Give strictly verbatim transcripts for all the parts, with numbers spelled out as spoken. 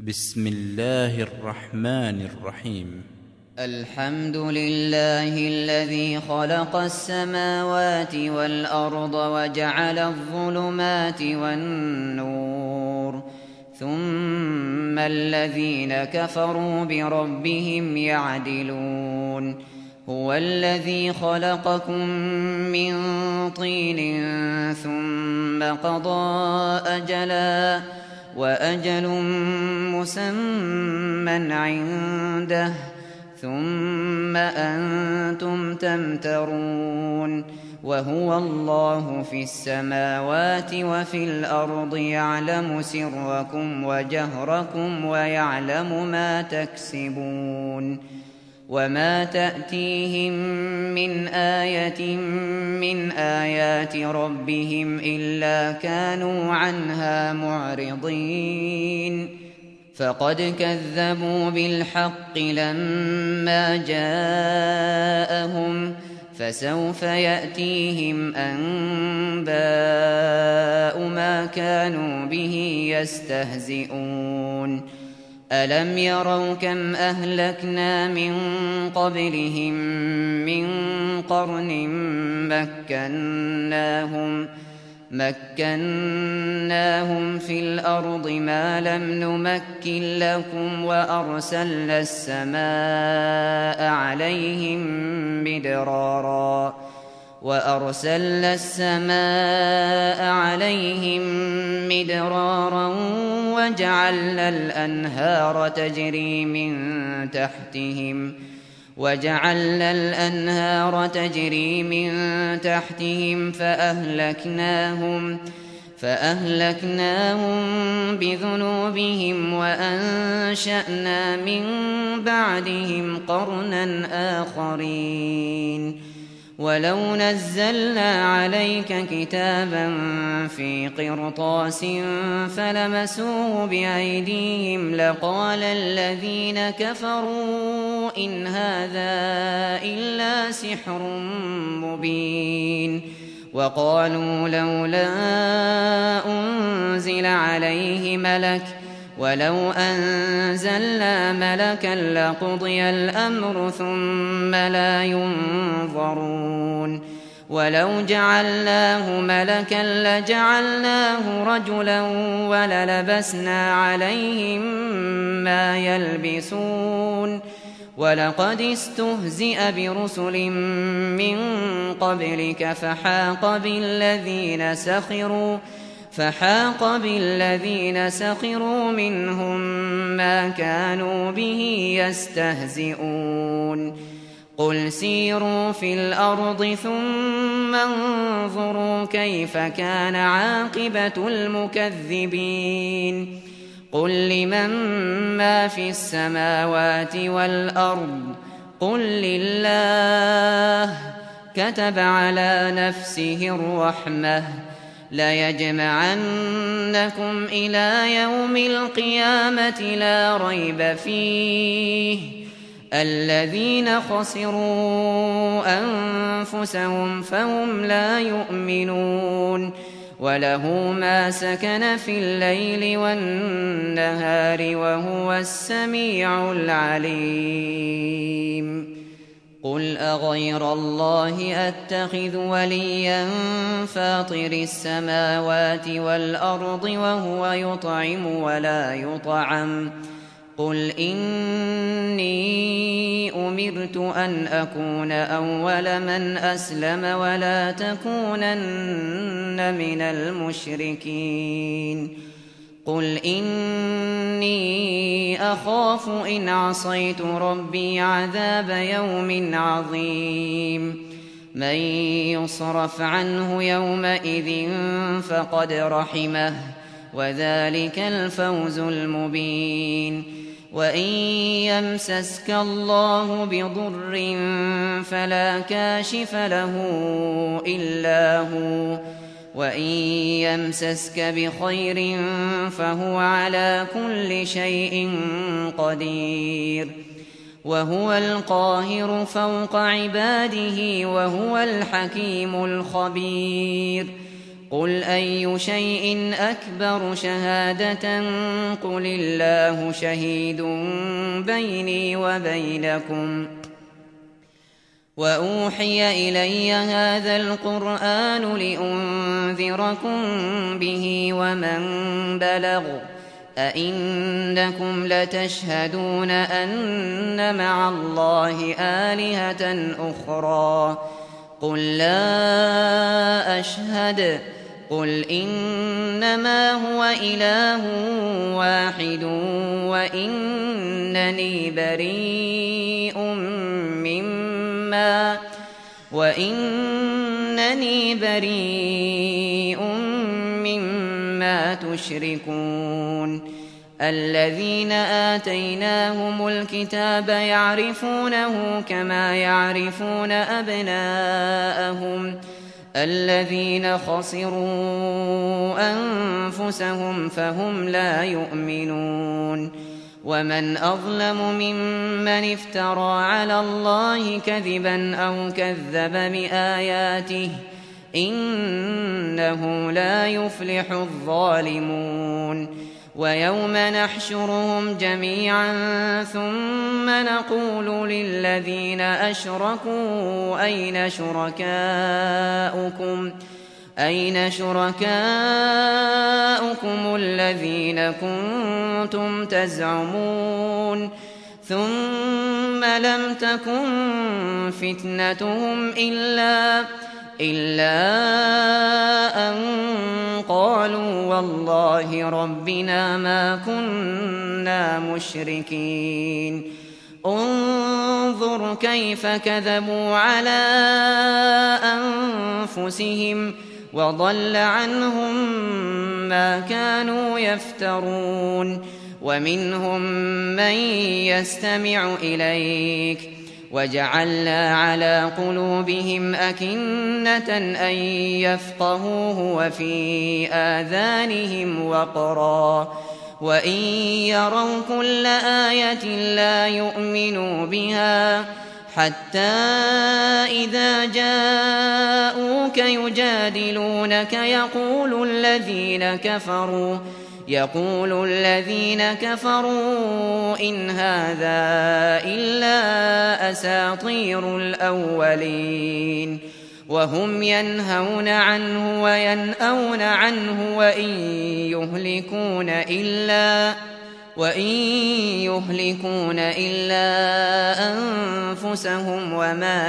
بسم الله الرحمن الرحيم. الحمد لله الذي خلق السماوات والأرض وجعل الظلمات والنور، ثم الذين كفروا بربهم يعدلون. هو الذي خلقكم من طين ثم قضى أجلا وأجل مسمى عنده ثم أنتم تمترون. وهو الله في السماوات وفي الأرض يعلم سركم وجهركم ويعلم ما تكسبون. وما تأتيهم من آية من آيات ربهم إلا كانوا عنها معرضين. فقد كذبوا بالحق لما جاءهم، فسوف يأتيهم أنباء ما كانوا به يستهزئون. ألم يروا كم أهلكنا من قبلهم من قرن مكناهم مكناهم في الأرض ما لم نمكن لكم، وأرسلنا السماء عليهم مدرارا وأرسلنا السماء عليهم مدرارا وجعلنا الأنهار تجري من تحتهم وجعلنا الأنهار تجري من تحتهم فأهلكناهم فأهلكناهم بذنوبهم وأنشأنا من بعدهم قرنا آخرين. ولو نزلنا عليك كتابا في قرطاس فلمسوه بأيديهم لقال الذين كفروا إن هذا إلا سحر مبين. وقالوا لولا أنزل عليه ملك ولو أنزلنا ملكا لقضي الأمر ثم لا ينظرون. ولو جعلناه ملكا لجعلناه رجلا وللبسنا عليهم ما يلبسون. ولقد استهزئ برسل من قبلك فحاق بالذين سخروا فحاق بالذين سخروا منهم ما كانوا به يستهزئون. قل سيروا في الأرض ثم انظروا كيف كان عاقبة المكذبين. قل لمن ما في السماوات والأرض قل لله كتب على نفسه الرحمة ليجمعنكم إلى يوم القيامة لا ريب فيه. الذين خسروا أنفسهم فهم لا يؤمنون. وله ما سكن في الليل والنهار وهو السميع العليم. قل أغير الله أتخذ وليا فاطر السماوات والأرض وهو يطعم ولا يطعم. قل إني أمرت أن أكون أول من أسلم ولا تكونن من المشركين. قل إني أخاف إن عصيت ربي عذاب يوم عظيم. من يصرف عنه يومئذ فقد رحمه وذلك الفوز المبين. وإن يمسسك الله بضر فلا كاشف له إلا هو، وإن يمسسك بخير فهو على كل شيء قدير. وهو القاهر فوق عباده وهو الحكيم الخبير. قل أي شيء أكبر شهادة قل الله شهيد بيني وبينكم وأوحي إلي هذا القرآن لأنذركم به ومن بلغ أئنكم لتشهدون أن مع الله آلهة أخرى قل لا أشهد قل إنما هو إله واحد وإنني بريء مما وإنني بريء مما تشركون الذين آتيناهم الكتاب يعرفونه كما يعرفون أبناءهم الذين خسروا أنفسهم فهم لا يؤمنون ومن أظلم ممن افترى على الله كذبا أو كذب بآياته إنه لا يفلح الظالمون ويوم نحشرهم جميعا ثم نقول للذين أشركوا أين شركاؤكم أين شركاؤكم الذين كنتم تزعمون ثم لم تكن فتنتهم إلا إلا أن قالوا والله ربنا ما كنا مشركين انظر كيف كذبوا على أنفسهم وضل عنهم ما كانوا يفترون ومنهم من يستمع إليك وجعلنا على قلوبهم أكنة أن يفقهوه وفي آذانهم وقرا وإن يروا كل آية لا يؤمنوا بها حتى إذا جاءوك يجادلونك يقول الذين كفروا يقول الذين كفروا إن هذا إلا أساطير الأولين وهم ينهون عنه وينأون عنه وإن يهلكون إلا وإن يهلكون إلا أنفسهم وما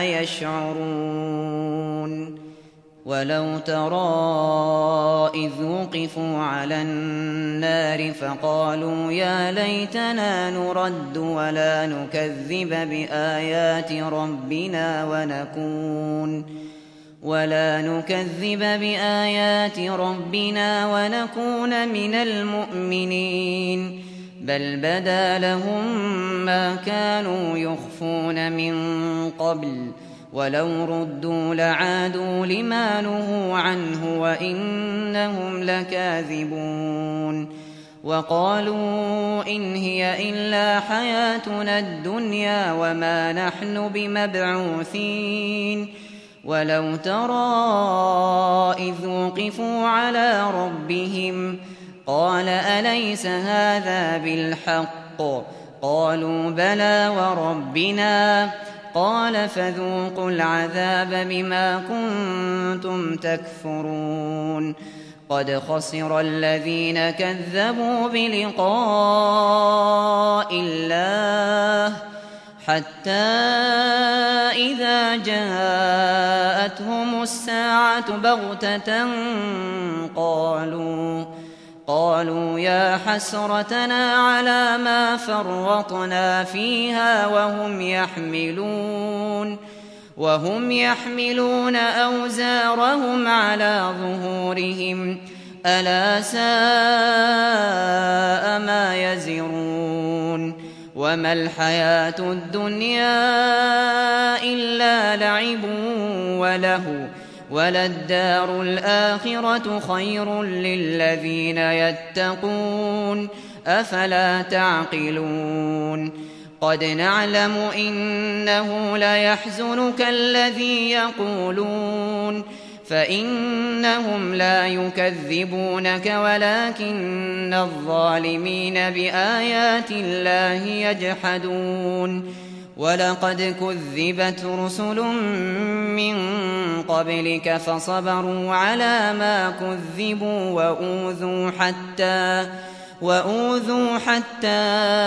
يشعرون ولو ترى إذ وقفوا على النار فقالوا يا ليتنا نرد ولا نكذب بآيات ربنا ونكون ولا نكذب بآيات ربنا ونكون من المؤمنين بل بدا لهم ما كانوا يخفون من قبل ولو ردوا لعادوا لما نهوا عنه وإنهم لكاذبون وقالوا إن هي إلا حياتنا الدنيا وما نحن بمبعوثين ولو ترى إذ وقفوا على ربهم قال أليس هذا بالحق قالوا بلى وربنا قال فذوقوا العذاب بما كنتم تكفرون قد خسر الذين كذبوا بلقاء الله حتى إذا جاءتهم الساعة بغتة قالوا قالوا يا حسرتنا على ما فرطنا فيها وهم يحملون وهم يحملون أوزارهم على ظهورهم ألا ساء ما يزرون وما الحياة الدنيا إلا لعب وله وللدار الآخرة خير للذين يتقون أفلا تعقلون قد نعلم إنه ليحزنك الذي يقولون فإنهم لا يكذبونك ولكن الظالمين بآيات الله يجحدون ولقد كذبت رسل من قبلك فصبروا على ما كذبوا وأوذوا حتى وأوذوا حتى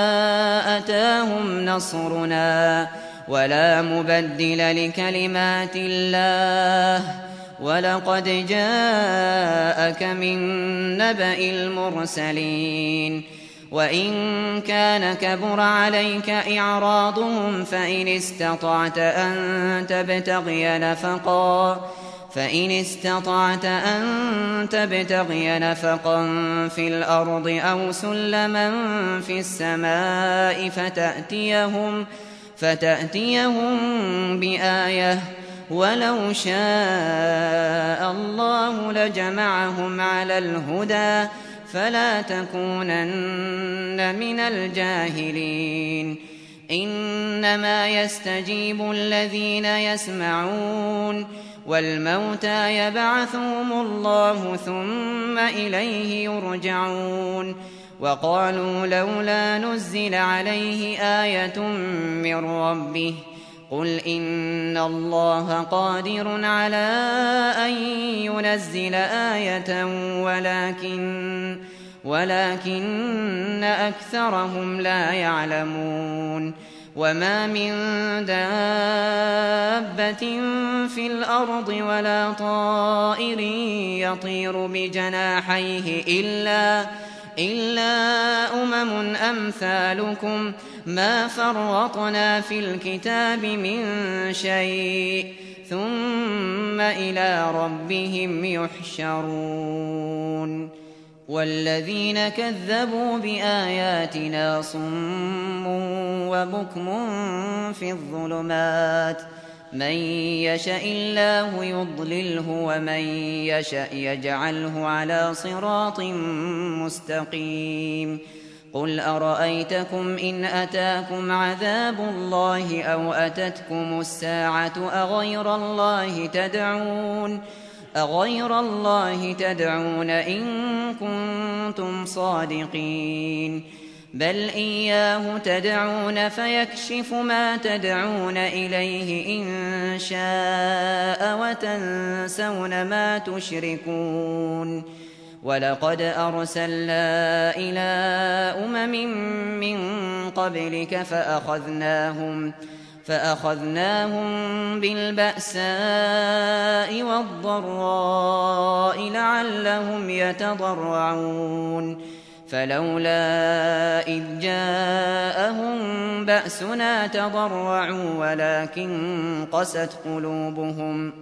أتاهم نصرنا ولا مبدل لكلمات الله ولقد جاءك من نبأ المرسلين وإن كان كبر عليك إعراضهم فإن استطعت أن تبتغي نفقا فإن استطعت أن تبتغي نفقا في الأرض أو سلما في السماء فتأتيهم فتأتيهم بآية ولو شاء الله لجمعهم على الهدى فلا تكونن من الجاهلين إنما يستجيب الذين يسمعون والموتى يبعثهم الله ثم إليه يرجعون وقالوا لولا نزل عليه آية من ربه قل إن الله قادر على أن ينزل آية ولكن ولكن أكثرهم لا يعلمون وما من دابة في الأرض ولا طائر يطير بجناحيه إلا إلا أمم أمثالكم ما فرطنا في الكتاب من شيء ثم إلى ربهم يحشرون والذين كذبوا بآياتنا صم وبكم في الظلمات من يشاء الله يضلله ومن يشاء يجعله على صراط مستقيم قل أرأيتكم إن أتاكم عذاب الله أو أتتكم الساعة أغير الله تدعون أغير الله تدعون إن كنتم صادقين بل إياه تدعون فيكشف ما تدعون إليه إن شاء وتنسون ما تشركون ولقد أرسلنا إلى أمم من قبلك فأخذناهم فأخذناهم بالبأساء والضراء لعلهم يتضرعون فلولا إذ جاءهم بأسنا تضرعوا ولكن قست قلوبهم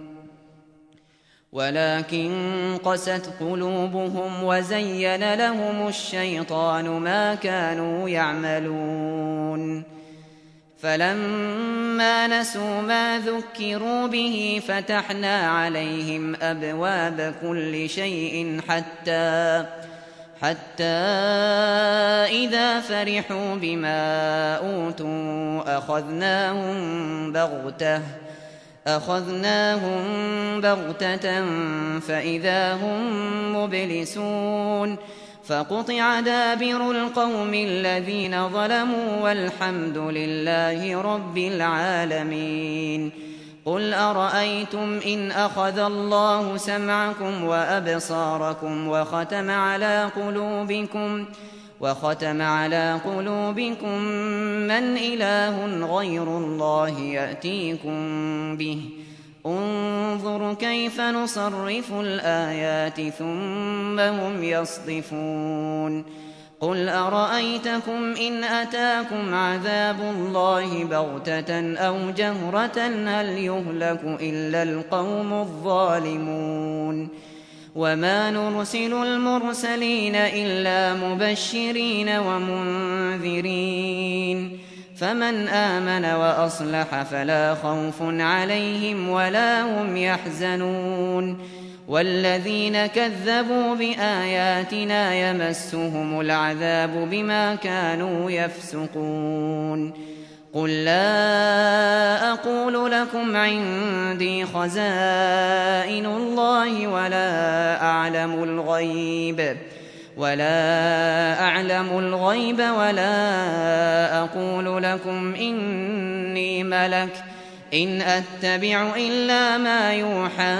ولكن قست قلوبهم وزين لهم الشيطان ما كانوا يعملون فلما نسوا ما ذكروا به فتحنا عليهم أبواب كل شيء حتى حتى إذا فرحوا بما أوتوا أخذناهم بغتة أخذناهم بغتة فإذا هم مبلسون فقطع دابر القوم الذين ظلموا والحمد لله رب العالمين قل أرأيتم إن أخذ الله سمعكم وأبصاركم وختم على قلوبكم وختم على قلوبكم من إله غير الله يأتيكم به انظر كيف نصرف الآيات ثم هم يصدفون قل أرأيتكم إن أتاكم عذاب الله بغتة أو جهرة هل يهلك إلا القوم الظالمون وما نرسل المرسلين إلا مبشرين ومنذرين فمن آمن وأصلح فلا خوف عليهم ولا هم يحزنون والذين كذبوا بآياتنا يمسهم العذاب بما كانوا يفسقون قل لا أقول لكم عندي خزائن الله ولا أعلم الغيب ولا أعلم الغيب ولا أقول لكم إني ملك إن أتبع إلا ما يوحى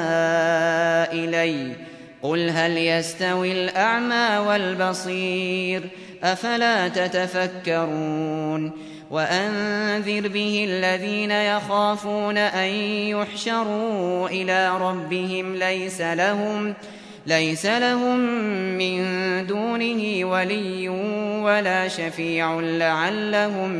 إلي قل هل يستوي الأعمى والبصير أفلا تتفكرون وأنذر به الذين يخافون أن يحشروا إلى ربهم ليس لهم ليس لهم من دونه ولي ولا شفيع لعلهم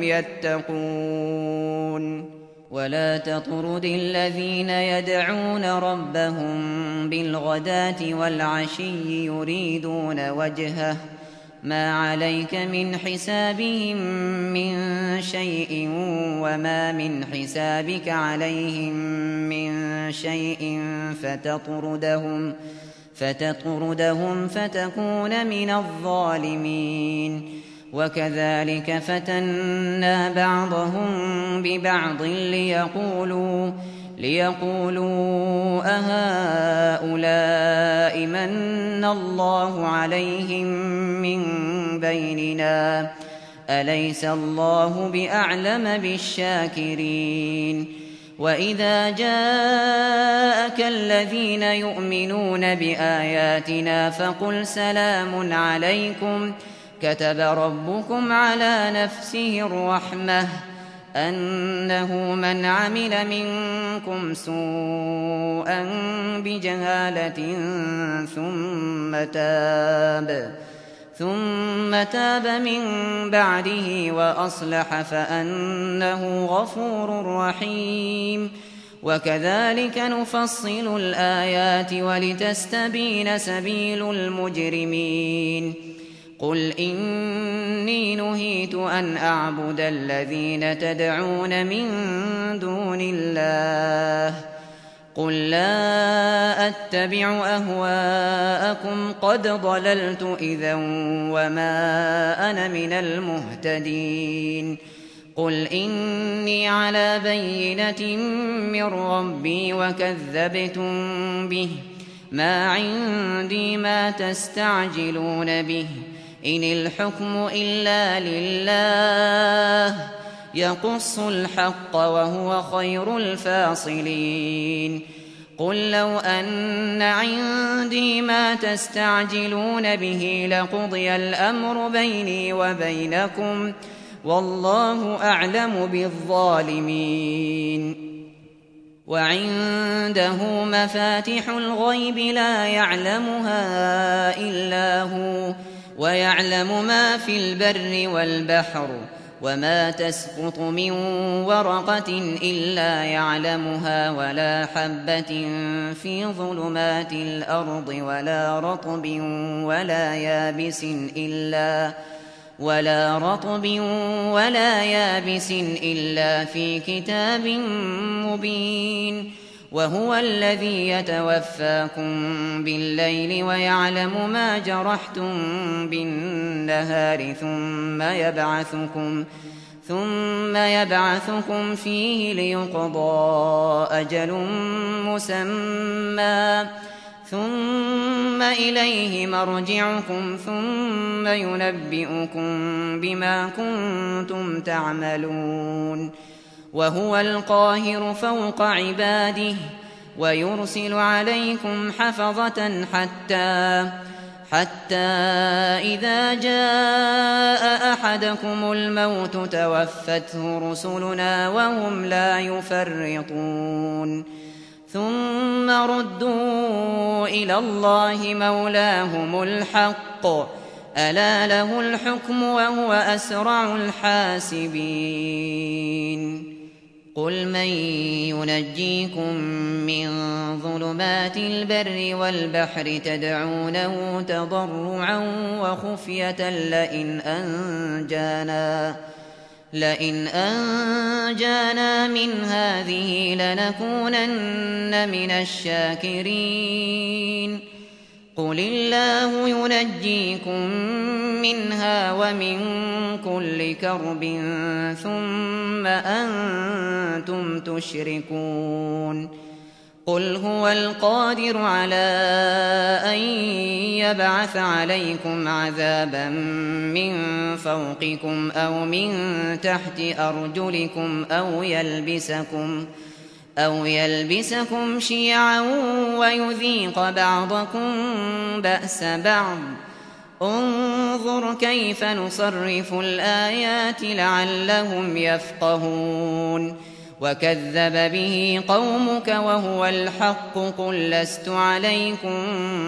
يتقون ولا تطرد الذين يدعون ربهم بالغداة والعشي يريدون وجهه ما عليك من حسابهم من شيء وما من حسابك عليهم من شيء فتطردهم فتطردهم فتكون من الظالمين وكذلك فتنا بعضهم ببعض ليقولوا ليقولوا أهؤلاء من الله عليهم من بيننا أليس الله بأعلم بالشاكرين وإذا جاءك الذين يؤمنون بآياتنا فقل سلام عليكم كتب ربكم على نفسه الرحمة أنه من عمل منكم سوءا بجهالة ثم تاب ثم تاب من بعده وأصلح فأنه غفور رحيم وكذلك نفصل الآيات ولتستبين سبيل المجرمين قل إني نهيت أن أعبد الذين تدعون من دون الله قل لا أتبع أهواءكم قد ضللت إذا وما أنا من المهتدين قل إني على بينة من ربي وكذبتم به ما عندي ما تستعجلون به إن الحكم إلا لله يقص الحق وهو خير الفاصلين قل لو أن عندي ما تستعجلون به لقضي الأمر بيني وبينكم والله أعلم بالظالمين وعنده مفاتح الغيب لا يعلمها إلا هو ويعلم ما في البر والبحر وما تسقط من ورقة إلا يعلمها ولا حبة في ظلمات الأرض ولا رطب ولا يابس إلا ولا رطب ولا يابس إلا في كتاب مبين وهو الذي يتوفاكم بالليل ويعلم ما جرحتم بالنهار ثم يبعثكم ثم يبعثكم فيه ليقضى أجل مسمى ثم إليه مرجعكم ثم ينبئكم بما كنتم تعملون وهو القاهر فوق عباده ويرسل عليكم حفظة حتى حتى إذا جاء أحدكم الموت توفته رسلنا وهم لا يفرطون ثم ردوا إلى الله مولاهم الحق ألا له الحكم وهو أسرع الحاسبين قل من ينجيكم من ظلمات البر والبحر تدعونه تضرعا وخفية لئن أنجانا لئن أنجانا من هذه لنكونن من الشاكرين قل الله ينجيكم منها ومن كل كرب ثم أنتم تشركون قل هو القادر على أن يبعث عليكم عذابا من فوقكم أو من تحت أرجلكم أو يلبسكم أو يلبسكم شيعا ويذيق بعضكم بأس بعض انظر كيف نصرف الآيات لعلهم يفقهون وكذب به قومك وهو الحق قل لست عليكم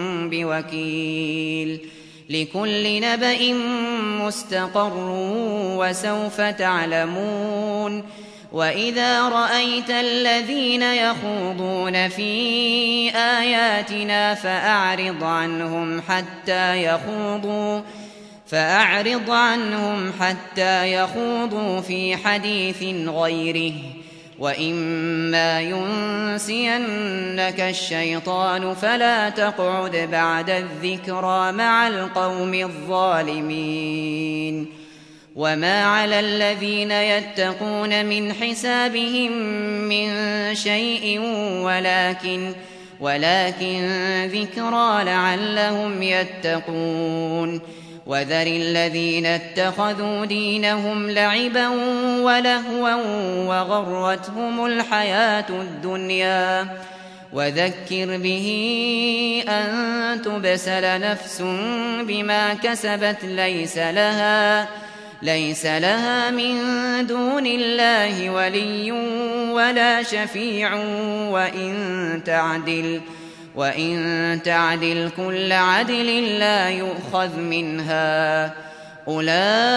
بوكيل لكل نبأ مستقر وسوف تعلمون وإذا رأيت الذين يخوضون في آياتنا فأعرض عنهم حتى يخوضوا فأعرض عنهم حتى يخوضوا في حديث غيره وإما ينسينك الشيطان فلا تقعد بعد الذكرى مع القوم الظالمين وما على الذين يتقون من حسابهم من شيء ولكن ولكن ذكرى لعلهم يتقون وذر الذين اتخذوا دينهم لعبا ولهوا وغرتهم الحياة الدنيا وذكر به أن تبسل نفس بما كسبت ليس لها ليس لها من دون الله ولي ولا شفيع وإن تعدل وإن تعدل كل عدل لا يؤخذ منها أولئك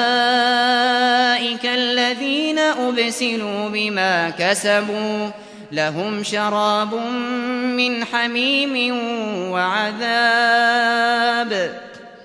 الذين أبسلوا بما كسبوا لهم شراب من حميم وعذاب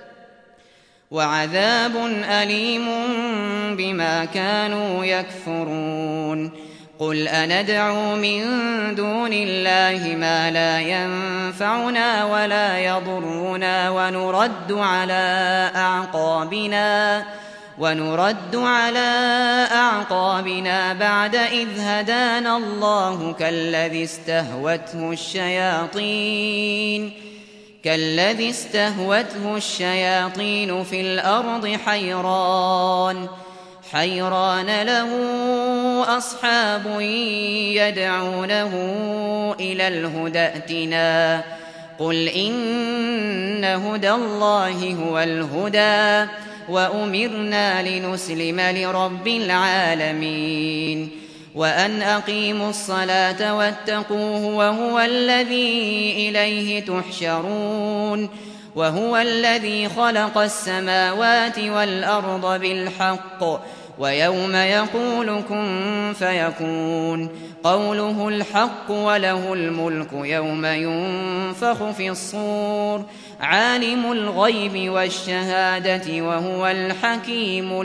وعذاب أليم بما كانوا يكفرون قل أندعو من دون الله ما لا ينفعنا ولا يضرنا ونرد على أعقابنا ونرد على أعقابنا بعد إذ هدانا الله كالذي استهوته الشياطين كالذي استهوته الشياطين في الأرض حيران حيران له أصحاب يدعونه إلى الهدى ائتنا قل إن هدى الله هو الهدى وأمرنا لنسلم لرب العالمين وأن أقيموا الصلاة واتقوه وهو الذي إليه تحشرون وهو الذي خلق السماوات والأرض بالحق ويوم يقول كن فيكون قوله الحق وله الملك يوم ينفخ في الصور عالم الغيب والشهادة وهو الحكيم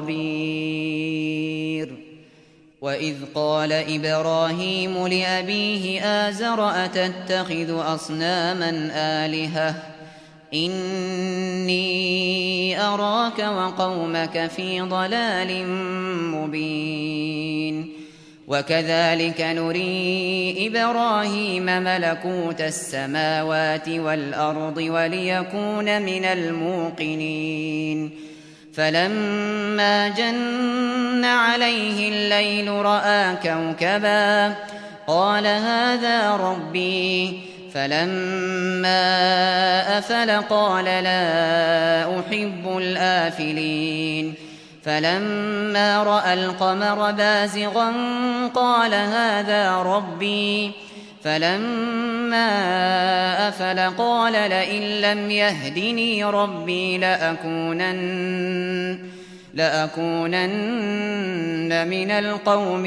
الخبير وإذ قال إبراهيم لأبيه آزر أتتخذ أصناما آلهة إني أراك وقومك في ضلال مبين وكذلك نري إبراهيم ملكوت السماوات والأرض وليكون من الموقنين فلما جن عليه الليل رأى كوكبا قال هذا ربي فلما أفل قال لا أحب الآفلين فلما رأى القمر بازغا قال هذا ربي فلما أفل قال لئن لم يهدني ربي لأكونن لأكونن من القوم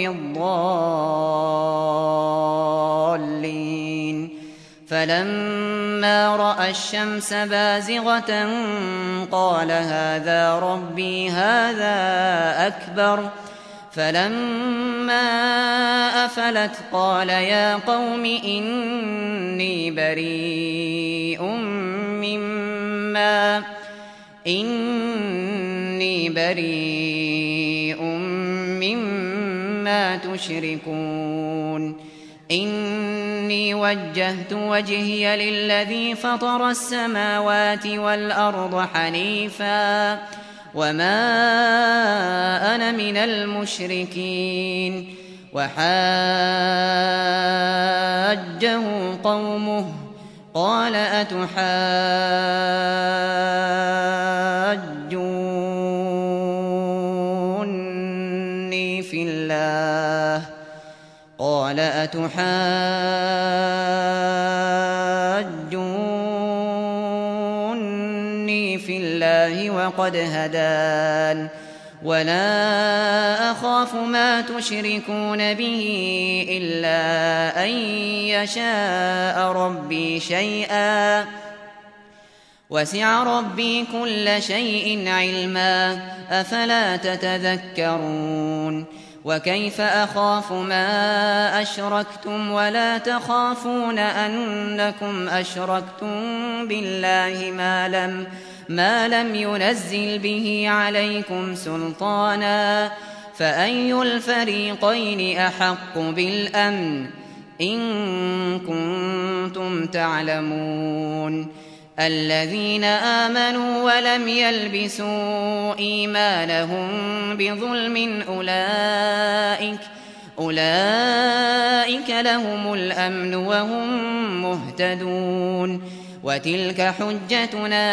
الضالين فلما رأى الشمس بازغة قال هذا ربي هذا أكبر فلما أفلت قال يا قوم إني بريء مما إني بريء مما تشركون إني وجهت وجهي للذي فطر السماوات والأرض حنيفا وما أنا من المشركين وحاجه قومه قال أتحاجوني في الله قال أتحاجوني في الله وقد هدان ولا أخاف ما تشركون به إلا أن يشاء ربي شيئا وسع ربي كل شيء علما أفلا تتذكرون وكيف أخاف ما أشركتم ولا تخافون أنكم أشركتم بالله ما لم ما لم ينزل به عليكم سلطانا فأي الفريقين أحق بالأمن إن كنتم تعلمون الذين آمنوا ولم يلبسوا إيمانهم بظلم أولئك أولئك لهم الأمن وهم مهتدون وتلك حجتنا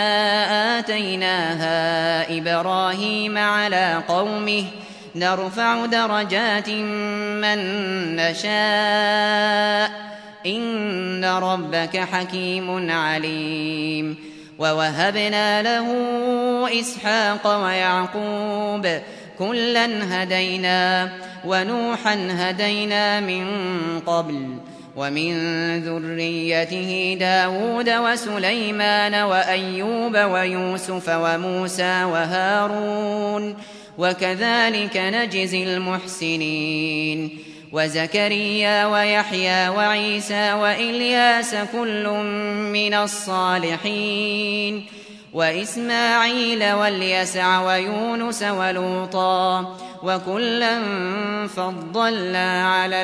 آتيناها إبراهيم على قومه نرفع درجات من نشاء إن ربك حكيم عليم ووهبنا له إسحاق ويعقوب كلا هدينا ونوحا هدينا من قبل ومن ذريته داود وسليمان وأيوب ويوسف وموسى وهارون وكذلك نجزي المحسنين وزكريا ويحيى وعيسى وإلياس كل من الصالحين وإسماعيل واليسع ويونس ولوطا وكلا فضلنا على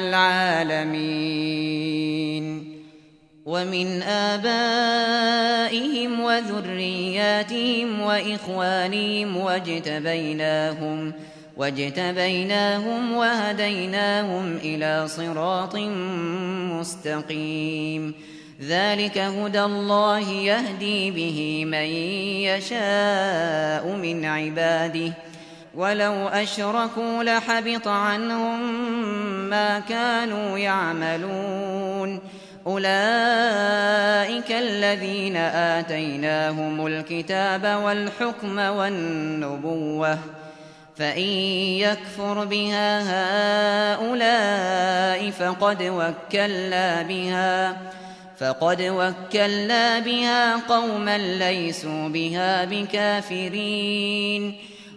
العالمين ومن آبائهم وذرياتهم وإخوانهم واجتبيناهم واجتبيناهم وهديناهم إلى صراط مستقيم ذلك هدى الله يهدي به من يشاء من عباده ولو أشركوا لحبط عنهم ما كانوا يعملون أولئك الذين آتيناهم الكتاب والحكم والنبوة فإن يكفر بها هؤلاء فقد وكلنا بها فقد وكلنا بها قوما ليسوا بها بكافرين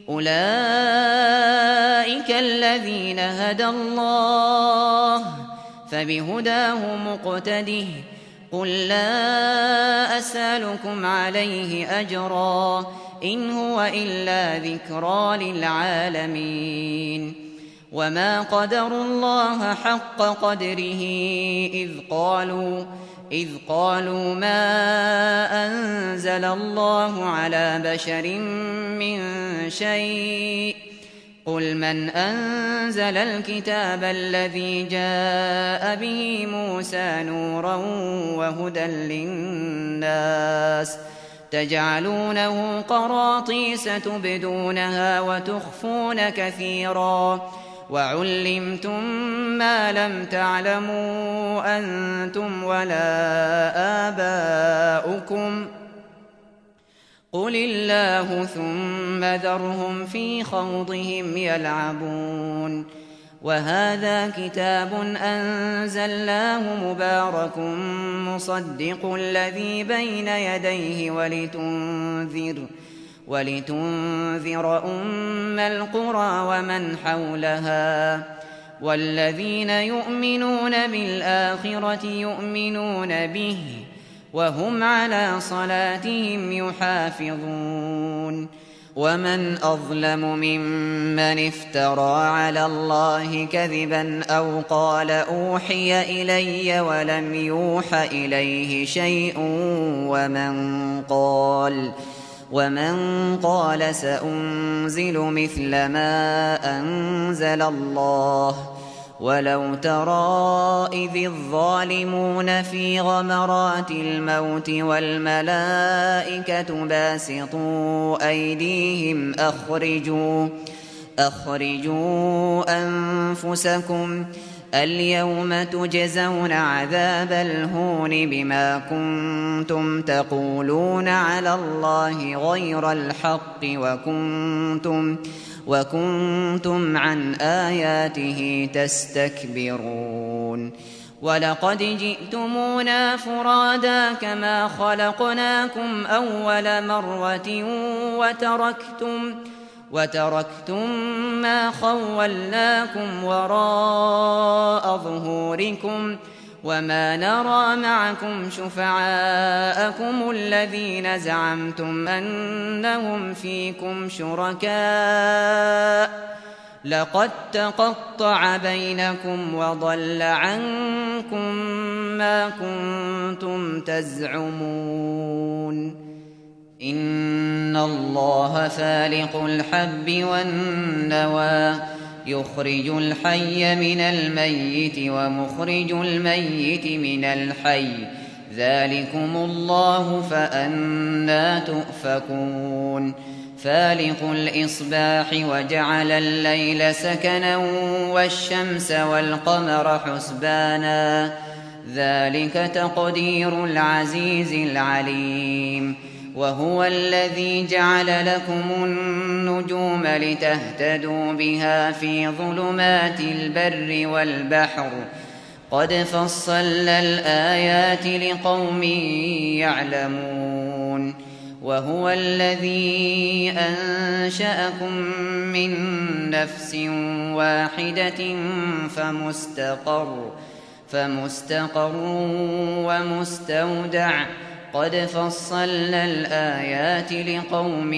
أولئك الذين هدى الله فبهداه مقتده قل لا أسألكم عليه أجرا إن هو إلا ذكرى للعالمين وما قدروا الله حق قدره إذ قالوا إذ قالوا ما أنزل الله على بشر من شيء قل من أنزل الكتاب الذي جاء به موسى نورا وهدى للناس تجعلونه قراطيس تبدونها وتخفون كثيرا وعلمتم ما لم تعلموا أنتم ولا آباؤكم قل الله ثم ذرهم في خوضهم يلعبون وهذا كتاب أنزلناه مبارك مصدق الذي بين يديه ولتنذر ولتنذر أم القرى ومن حولها والذين يؤمنون بالآخرة يؤمنون به وهم على صلاتهم يحافظون ومن أظلم ممن افترى على الله كذبا أو قال أوحي إلي ولم يوح إليه شيء ومن قال ومن قال سأنزل مثل ما أنزل الله ولو ترى إذ الظالمون في غمرات الموت والملائكة باسطوا أيديهم أخرجوا أخرجوا أنفسكم اليوم تجزون عذاب الهون بما كنتم تقولون على الله غير الحق وكنتم وكنتم عن آياته تستكبرون ولقد جئتمونا فرادا كما خلقناكم أول مرة وتركتم وتركتم ما خولناكم وراء ظهوركم وما نرى معكم شفعاءكم الذين زعمتم أنهم فيكم شركاء لقد تقطع بينكم وضل عنكم ما كنتم تزعمون إن الله فالق الحب والنوى يخرج الحي من الميت ومخرج الميت من الحي ذلكم الله فأنى تؤفكون فالق الإصباح وجعل الليل سكنا والشمس والقمر حسبانا ذلك تقدير العزيز العليم وهو الذي جعل لكم النجوم لتهتدوا بها في ظلمات البر والبحر قد فصلنا الآيات لقوم يعلمون وهو الذي أنشأكم من نفس واحدة فمستقر فمستقر ومستودع قد فصلنا الآيات لقوم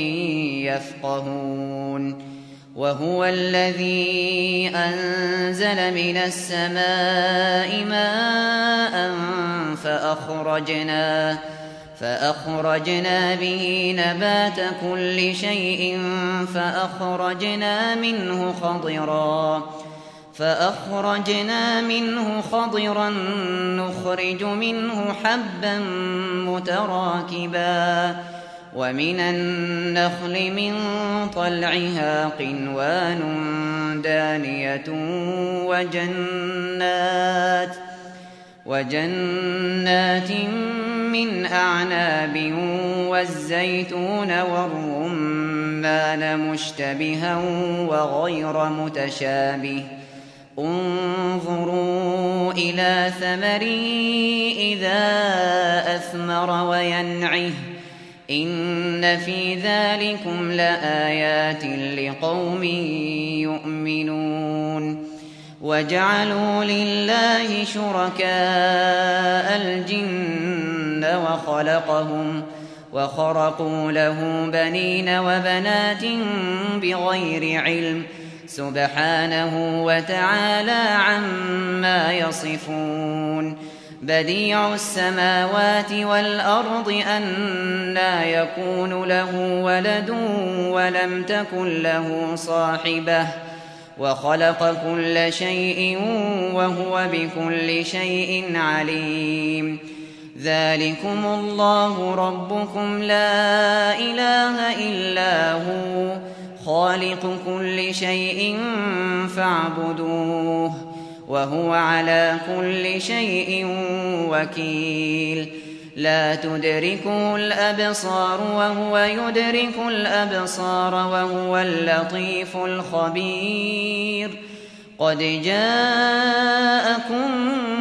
يفقهون وهو الذي أنزل من السماء ماء فأخرجنا فأخرجنا به نبات كل شيء فأخرجنا منه خضرا فأخرجنا منه خضرا نخرج منه حبا متراكبا ومن النخل من طلعها قنوان دانية وجنات وجنات من أعناب والزيتون والرمان مشتبها وغير متشابه انظروا إلى ثمره إذا أثمر وينعه إن في ذلكم لآيات لقوم يؤمنون وجعلوا لله شركاء الجن وخلقهم وخرقوا له بنين وبنات بغير علم سبحانه وتعالى عما يصفون بديع السماوات والأرض أنى يكون له ولد ولم تكن له صاحبة وخلق كل شيء وهو بكل شيء عليم ذلكم الله ربكم لا إله إلا هو خالق كل شيء فاعبدوه وهو على كل شيء وكيل لا تدركه الأبصار وهو يدرك الأبصار وهو اللطيف الخبير قد جاءكم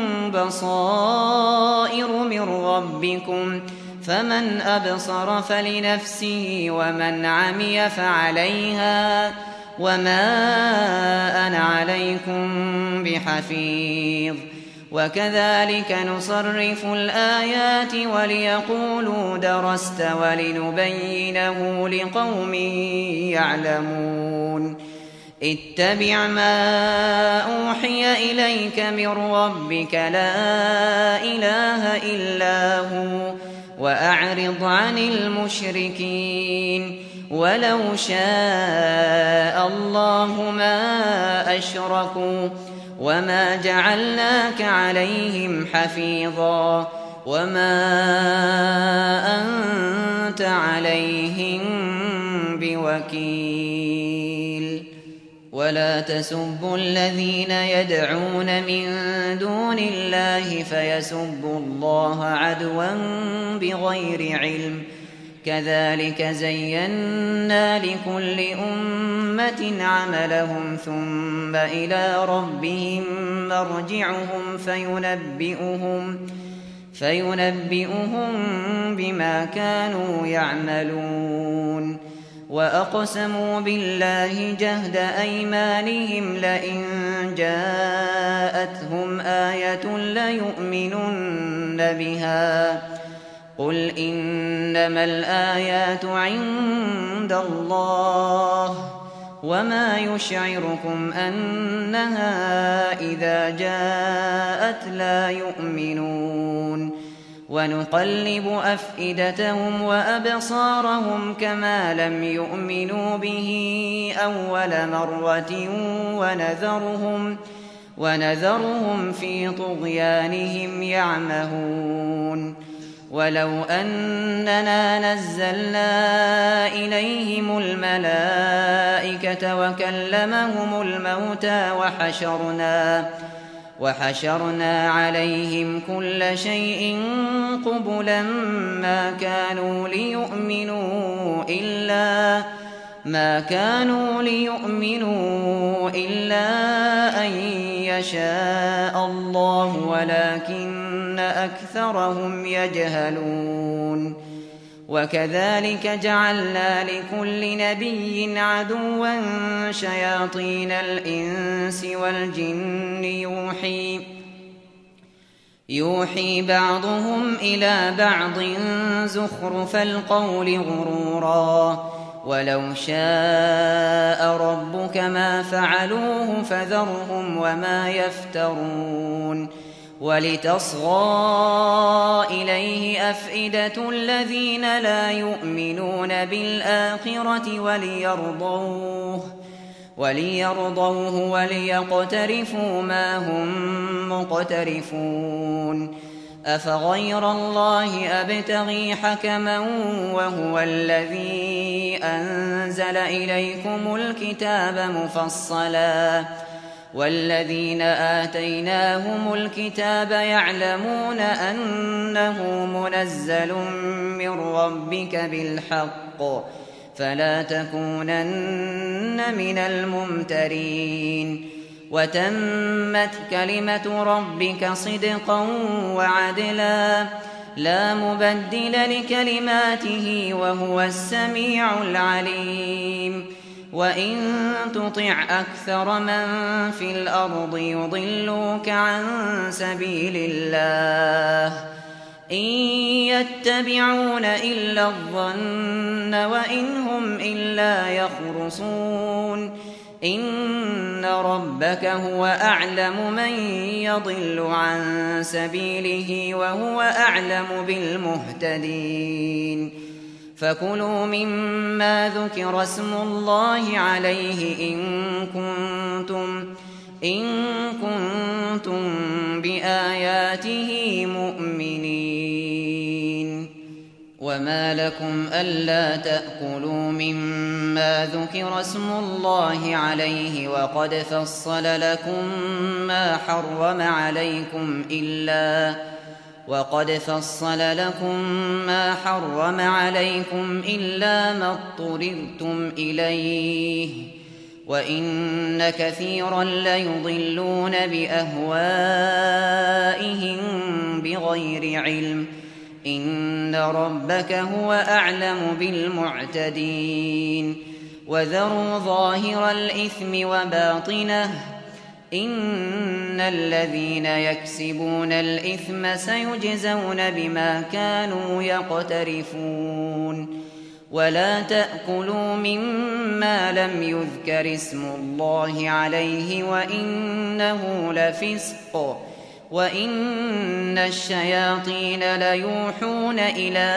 بصائر من ربكم فمن أبصر فلنفسه ومن عمي فعليها وما أنا عليكم بحفيظ وكذلك نصرف الآيات وليقولوا درست ولنبينه لقوم يعلمون اتبع ما أوحي إليك من ربك لا إله إلا هو وأعرض عن المشركين ولو شاء الله ما أشركوا وما جعلناك عليهم حفيظا وما أنت عليهم بوكيل ولا تسبوا الذين يدعون من دون الله فيسبوا الله عدوا بغير علم كذلك زينا لكل أمة عملهم ثم إلى ربهم مرجعهم فينبئهم فينبئهم بما كانوا يعملون وأقسموا بالله جهد أيمانهم لئن جاءتهم آية ليؤمنن بها قل إنما الآيات عند الله وما يشعركم أنها إذا جاءت لا يؤمنون ونقلب أفئدتهم وأبصارهم كما لم يؤمنوا به أول مرة ونذرهم, ونذرهم في طغيانهم يعمهون ولو أننا نزلنا إليهم الملائكة وكلمهم الموتى وحشرنا وحشرنا عليهم كل شيء قبلا ما كانوا ليؤمنوا إلا ما كانوا ليؤمنوا إلا أن يشاء الله ولكن أكثرهم يجهلون وكذلك جعلنا لكل نبي عدوا شياطين الإنس والجن يوحي يوحي بعضهم إلى بعض زخرف القول غرورا ولو شاء ربك ما فعلوه فذرهم وما يفترون ولتصغى إليه أفئدة الذين لا يؤمنون بالآخرة وليرضوه وليرضوه وليقترفوا ما هم مقترفون أفغير الله أبتغي حكما وهو الذي أنزل إليكم الكتاب مفصلا والذين آتيناهم الكتاب يعلمون أنه منزل من ربك بالحق فلا تكونن من الممترين وتمت كلمة ربك صدقا وعدلا لا مبدل لكلماته وهو السميع العليم وإن تطع أكثر من في الأرض يضلوك عن سبيل الله إن يتبعون إلا الظن وإن هم إلا يخرصون إن ربك هو أعلم من يضل عن سبيله وهو أعلم بالمهتدين فكلوا مما ذكر اسم الله عليه إن كنتم إن كنتم بآياته مؤمنين وما لكم ألا تأكلوا مما ذكر اسم الله عليه وقد فصل لكم ما حرم عليكم إلا وقد فصل لكم ما حرم عليكم إلا ما اضطررتم إليه وإن كثيرا ليضلون بأهوائهم بغير علم إن ربك هو أعلم بالمعتدين وذروا ظاهر الإثم وباطنه إن الذين يكسبون الإثم سيجزون بما كانوا يقترفون ولا تأكلوا مما لم يذكر اسم الله عليه وإنه لفسق وإن الشياطين ليوحون إلى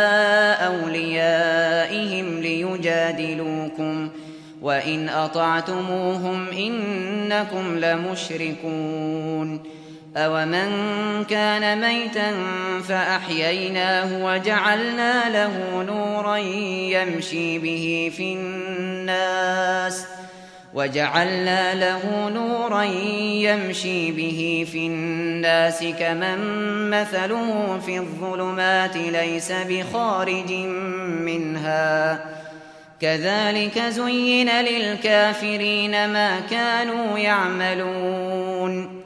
أوليائهم ليجادلوكم وإن أطعتموهم إنكم لمشركون أومن كان ميتا فأحييناه وجعلنا له نورا يمشي به في الناس وجعلنا له نورا يمشي به في الناس كمن مثله في الظلمات ليس بخارج منها كذلك زين للكافرين ما كانوا يعملون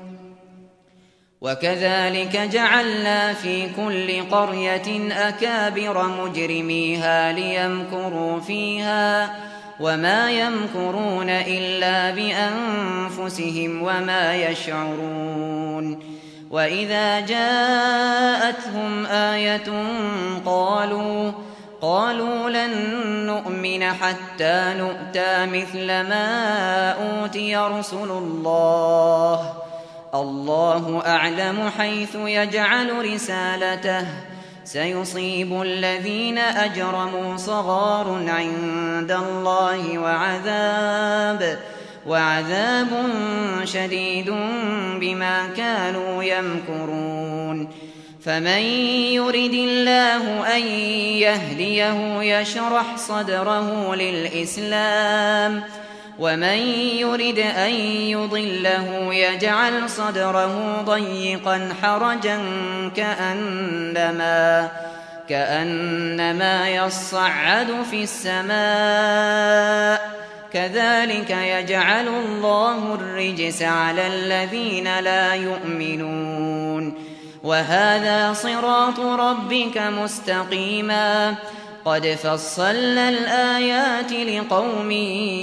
وكذلك جعلنا في كل قرية أكابر مجرميها ليمكروا فيها وما يمكرون إلا بأنفسهم وما يشعرون وإذا جاءتهم آية قالوا قالوا لن نؤمن حتى نؤتى مثل ما أوتي رسل الله الله أعلم حيث يجعل رسالته سيصيب الذين أجرموا صغار عند الله وعذاب وعذاب شديد بما كانوا يمكرون فمن يرد الله أن يهديه يشرح صدره للإسلام ومن يرد أن يضله يجعل صدره ضيقا حرجا كأنما, كأنما يصعد في السماء كذلك يجعل الله الرجس على الذين لا يؤمنون وهذا صراط ربك مستقيما قد فصلنا الآيات لقوم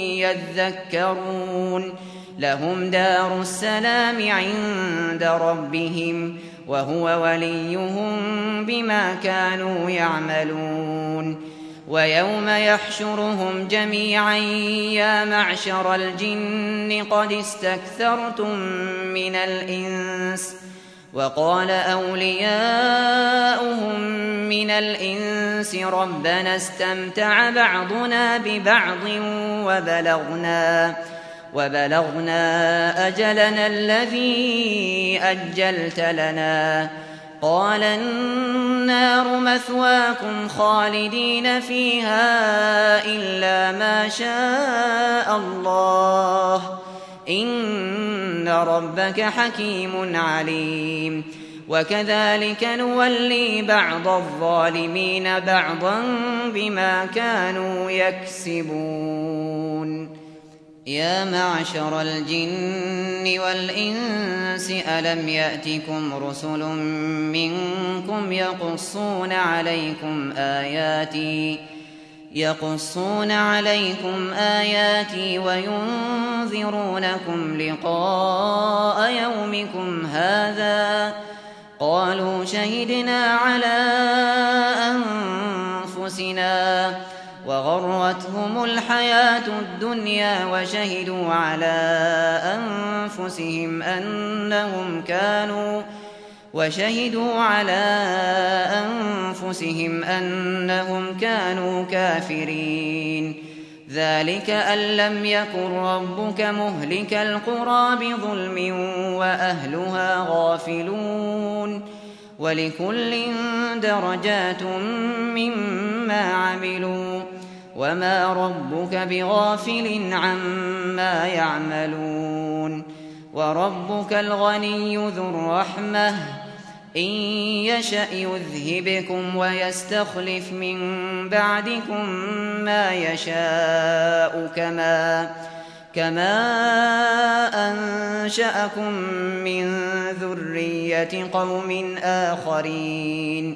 يذكرون لهم دار السلام عند ربهم وهو وليهم بما كانوا يعملون ويوم يحشرهم جميعا يا معشر الجن قد استكثرتم من الإنس وقال أولياؤهم من الإنس ربنا استمتع بعضنا ببعض وبلغنا, وبلغنا أجلنا الذي أجلت لنا قال النار مثواكم خالدين فيها إلا ما شاء الله إن ربك حكيم عليم وكذلك نولي بعض الظالمين بعضا بما كانوا يكسبون يا معشر الجن والإنس ألم يأتكم رسل منكم يقصون عليكم آياتي يقصون عليكم آياتي وينذرونكم لقاء يومكم هذا قالوا شهدنا على أنفسنا وغرتهم الحياة الدنيا وشهدوا على أنفسهم أنهم كانوا وشهدوا على أنفسهم أنهم كانوا كافرين ذلك أن لم يكن ربك مهلك القرى بظلم وأهلها غافلون ولكل درجات مما عملوا وما ربك بغافل عما يعملون وربك الغني ذو الرحمة إن يشأ يذهبكم ويستخلف من بعدكم ما يشاء كما كما أنشأكم من ذرية قوم آخرين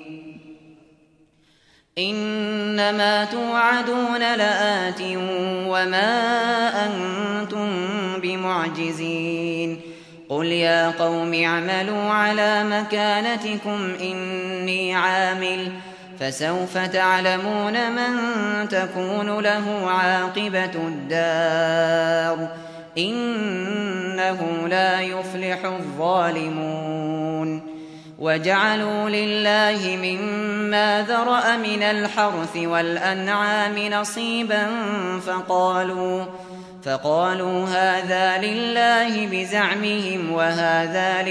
إنما توعدون لآت وما أنتم بمعجزين قل يا قوم اعملوا على مكانتكم إني عامل فسوف تعلمون من تكون له عاقبة الدار إنه لا يفلح الظالمون وجعلوا لله مما ذرأ من الحرث والأنعام نصيبا فقالوا فقالوا هذا لله بزعمهم وهذا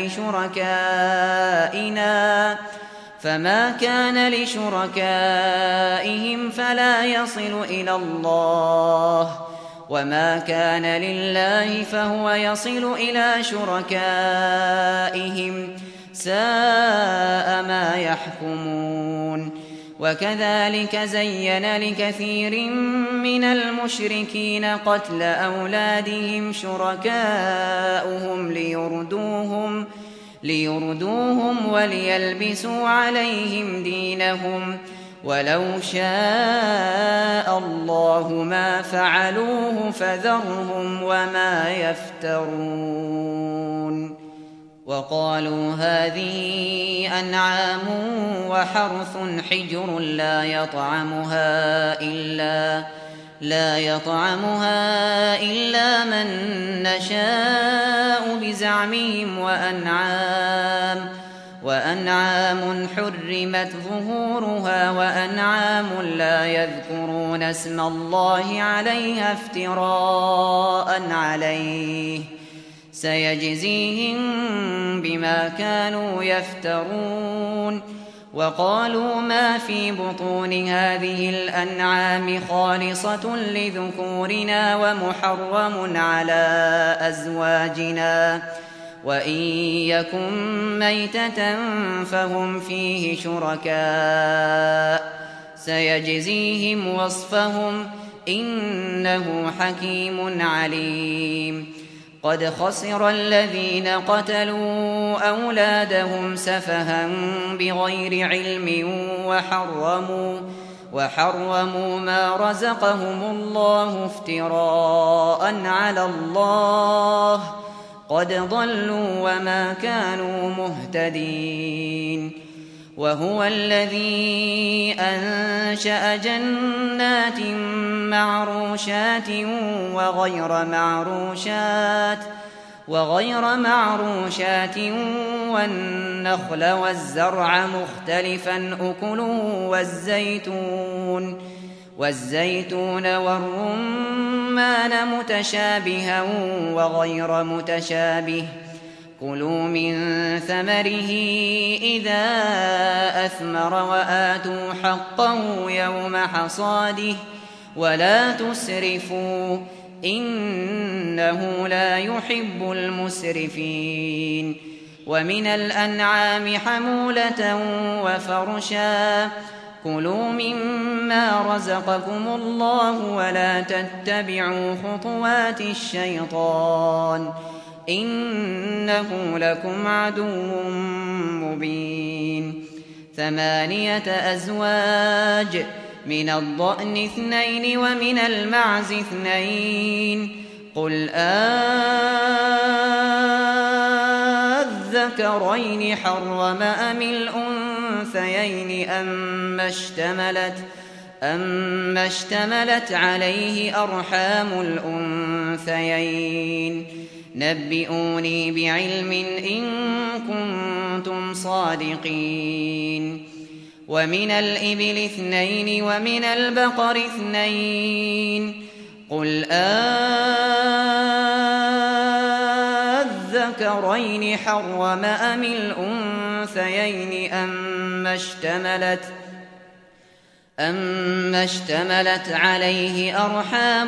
لشركائنا فما كان لشركائهم فلا يصل إلى الله وما كان لله فهو يصل إلى شركائهم ساء ما يحكمون وكذلك زين لكثير من المشركين قتل أولادهم شركاؤهم ليردوهم ليردوهم وليلبسوا عليهم دينهم ولو شاء الله ما فعلوه فذرهم وما يفترون وقالوا هذه أنعام وحرث حجر لا يطعمها إلا لا يطعمها إلا من نشاء بزعمهم وأنعام وأنعام حرمت ظهورها وأنعام لا يذكرون اسم الله عليها افتراء عليه سيجزيهم بما كانوا يفترون وقالوا ما في بطون هذه الأنعام خالصة لذكورنا ومحرم على أزواجنا وإن يكن ميتة فهم فيه شركاء سيجزيهم وصفهم إنه حكيم عليم قد خسر الذين قتلوا أولادهم سفها بغير علم وحرموا وحرموا ما رزقهم الله افتراء على الله قد ضلوا وما كانوا مهتدين وهو الذي أنشأ جنات معروشات وغير معروشات وغير معروشات والنخل والزرع مختلفا أكله والزيتون والزيتون والرمان متشابها وغير متشابه كلوا من ثمره إذا أثمر وآتوا حقه يوم حصاده ولا تسرفوا إنه لا يحب المسرفين ومن الأنعام حمولة وفرشا كلوا مما رزقكم الله ولا تتبعوا خطوات الشيطان إنه لكم عدو مبين ثمانية أزواج من الضأن اثنين ومن المعز اثنين قل أذكرين حرم أم الأنثيين أما اشتملت أما اشتملت عليه أرحام الأنثيين نبئوني بعلم إن كنتم صادقين ومن الإبل اثنين ومن البقر اثنين قل أذكرين حرم أم الأنثيين أما اشتملت أما اشتملت عليه أرحام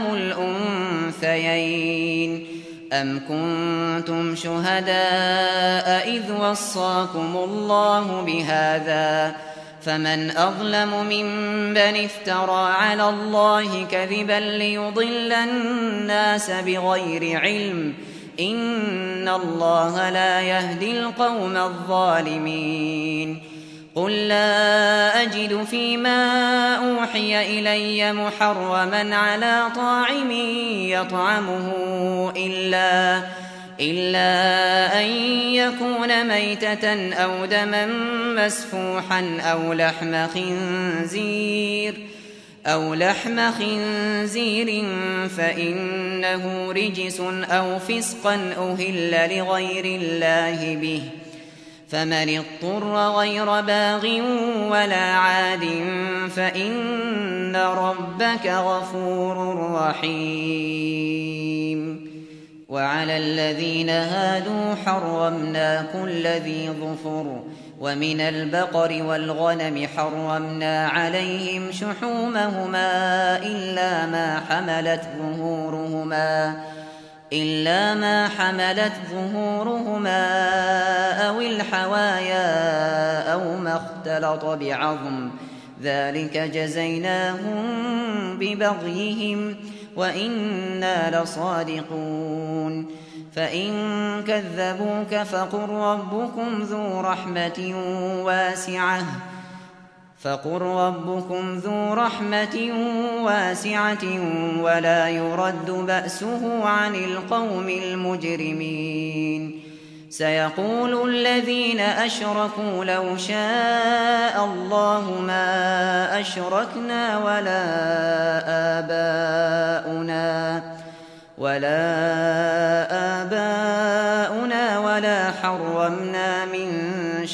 الأنثيين أم كنتم شهداء إذ وصاكم الله بهذا فمن أظلم ممن افترى على الله كذبا ليضل الناس بغير علم إن الله لا يهدي القوم الظالمين قل لا أجد فيما أوحي إلي محرما على طاعم يطعمه إلا, إلا أن يكون ميتة أو دما مسفوحا أو لحم خنزير أو لحم خنزير فإنه رجس أو فسقا أهل لغير الله به فمن اضطر غير باغ ولا عاد فإن ربك غفور رحيم. وعلى الذين هادوا حرمنا كل ذي ظفر ومن البقر والغنم حرمنا عليهم شحومهما إلا ما حملت ظهورهما إلا ما حملت ظهورهما أو الحوايا أو ما اختلط بعظم ذلك جزيناهم ببغيهم وإنا لصادقون. فإن كذبوك فقل ربكم ذو رحمة واسعة فقل ربكم ذو رحمة واسعة ولا يرد بأسه عن القوم المجرمين. سيقول الذين أشركوا لو شاء الله ما أشركنا ولا آباؤنا ولا آباؤنا ولا حرمنا من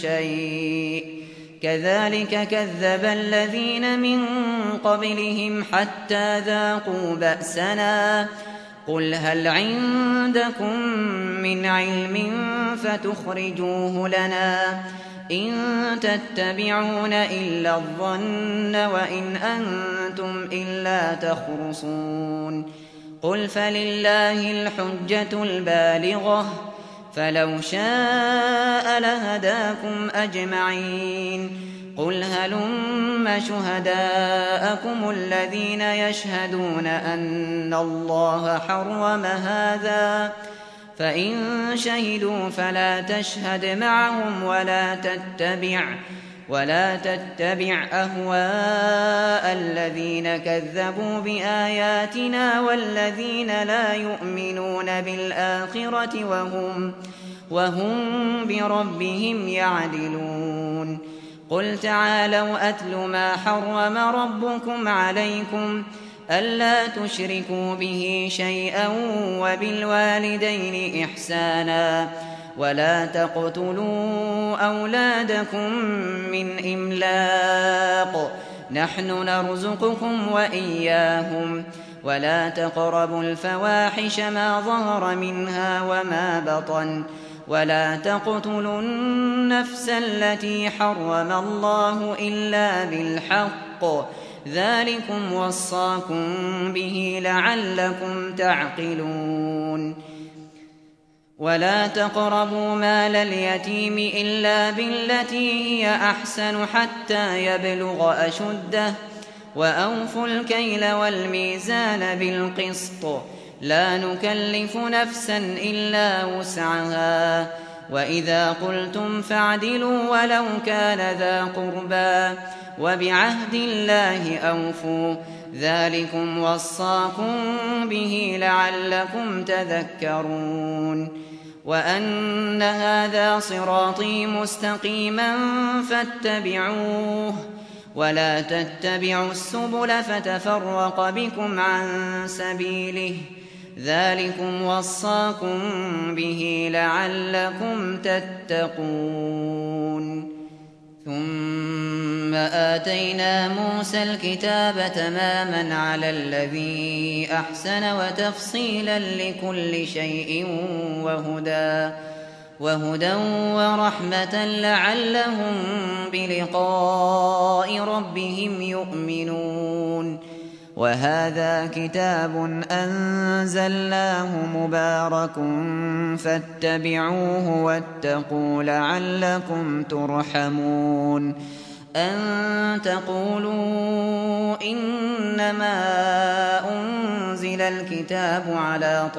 شيء كذلك كذب الذين من قبلهم حتى ذاقوا بأسنا قل هل عندكم من علم فتخرجوه لنا إن تتبعون إلا الظن وإن أنتم إلا تخرصون. قل فلله الحجة البالغة فلو شاء لهداكم أجمعين. قل هلم شهداءكم الذين يشهدون أن الله حرم هذا فإن شهدوا فلا تشهد معهم ولا تتبع ولا تتبع أهواء الذين كذبوا بآياتنا والذين لا يؤمنون بالآخرة وهم, وهم بربهم يعدلون. قل تعالوا أتل ما حرم ربكم عليكم ألا تشركوا به شيئا وبالوالدين إحسانا ولا تقتلوا أولادكم من إملاق نحن نرزقكم وإياهم ولا تقربوا الفواحش ما ظهر منها وما بطن ولا تقتلوا النفس التي حرم الله إلا بالحق ذلكم وصاكم به لعلكم تعقلون. ولا تقربوا مال اليتيم إلا بالتي هي أحسن حتى يبلغ أشده وأوفوا الكيل والميزان بالقسط لا نكلف نفسا إلا وسعها وإذا قلتم فاعدلوا ولو كان ذا قربى وبعهد الله أوفوا ذلكم وصاكم به لعلكم تذكرون. وأن هذا صراطي مستقيما فاتبعوه ولا تتبعوا السبل فتفرق بكم عن سبيله ذلكم وصاكم به لعلكم تتقون. ثم آتينا موسى الكتاب تماما على الذي أحسن وتفصيلا لكل شيء وهدى وهدى ورحمة لعلهم بلقاء ربهم يؤمنون. وهذا كتاب أنزلناه مبارك فاتبعوه واتقوا لعلكم ترحمون. أن تقولوا إنما أنزل الكتاب على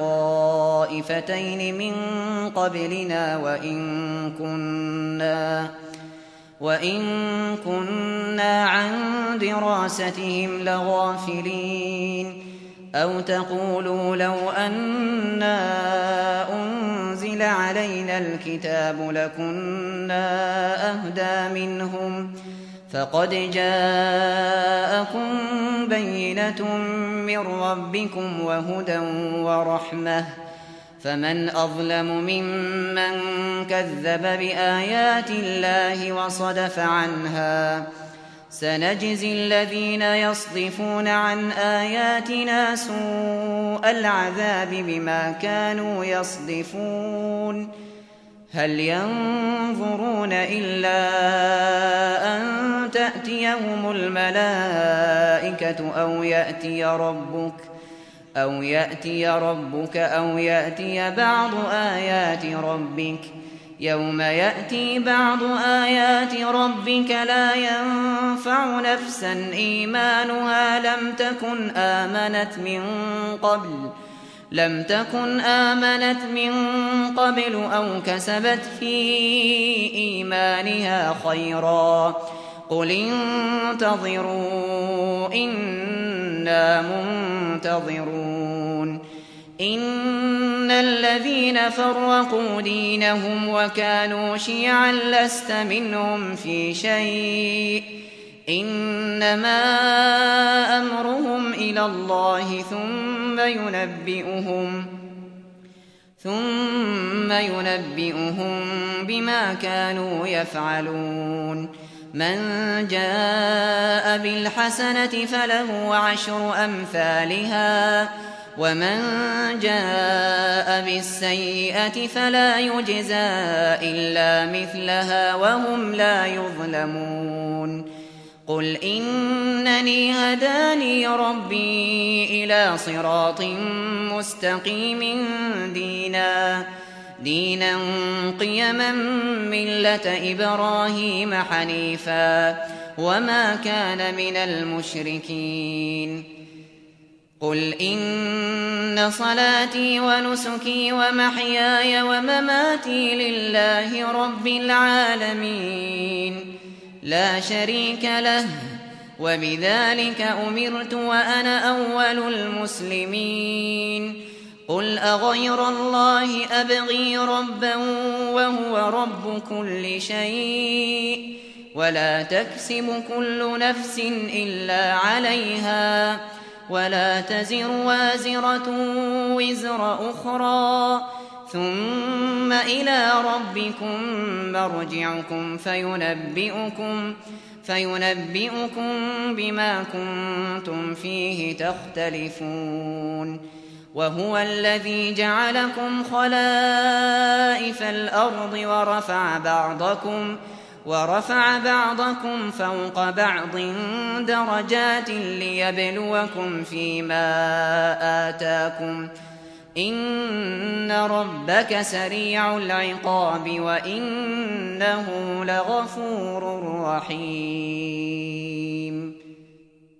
طائفتين من قبلنا وإن كنا وإن كنا عن دراستهم لغافلين أو تقولوا لو أنا أنزل علينا الكتاب لكنا أهدى منهم فقد جاءكم بينة من ربكم وهدى ورحمة فمن أظلم ممن كذب بآيات الله وصدف عنها سنجزي الذين يصدفون عن آياتنا سوء العذاب بما كانوا يصدفون هل ينظرون إلا أن تأتيهم الملائكة أو يأتي ربك أو يأتي ربك أو يأتي بعض آيات ربك يوم يأتي بعض آيات ربك لا ينفع نفسا إيمانها لم تكن آمنت من قبل لم تكن آمنت من قبل أو كسبت في إيمانها خيرا قل انتظروا إنا منتظرون إن الذين فرقوا دينهم وكانوا شيعا لست منهم في شيء إنما أمرهم إلى الله ثم ينبئهم ثم ينبئهم بما كانوا يفعلون من جاء بالحسنة فله عشر أمثالها ومن جاء بالسيئة فلا يجزى إلا مثلها وهم لا يظلمون قل إنني هداني ربي إلى صراط مستقيم دينا دينا قيما ملة إبراهيم حنيفا وما كان من المشركين قل إن صلاتي ونسكي ومحياي ومماتي لله رب العالمين لا شريك له وبذلك أمرت وأنا أول المسلمين قل أغير الله أبغي ربا وهو رب كل شيء ولا تكسب كل نفس إلا عليها ولا تزر وازرة وزر أخرى ثم إلى ربكم مرجعكم فينبئكم فينبئكم بما كنتم فيه تختلفون وهو الذي جعلكم خلائف الأرض ورفع بعضكم ورفع بعضكم فوق بعض درجات ليبلوكم فيما آتاكم إن ربك سريع العقاب وإنه لغفور رحيم